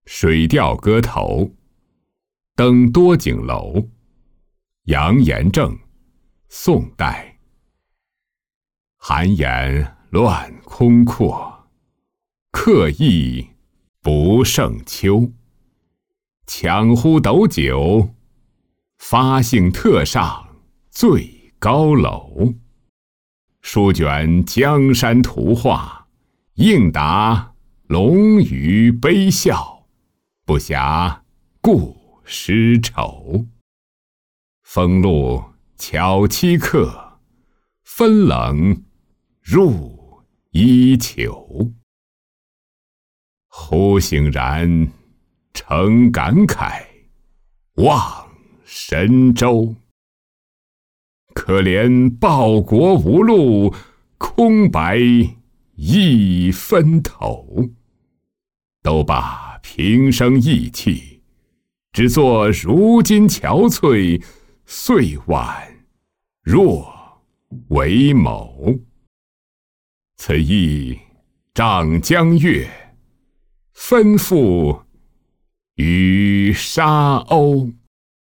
水调歌头，登多景楼。杨延正，宋代。寒言乱空阔，客意不胜秋。强呼斗酒，发兴特上最高楼。书卷江山图画，应答龙鱼悲笑，不暇顾诗愁。风露巧期客，分冷入衣裘。忽醒然，诚感慨，望神州。可怜报国无路，空白一分头。都把平生意气，只作如今憔悴，岁晚若为谋。此意长江月，分付于沙鸥。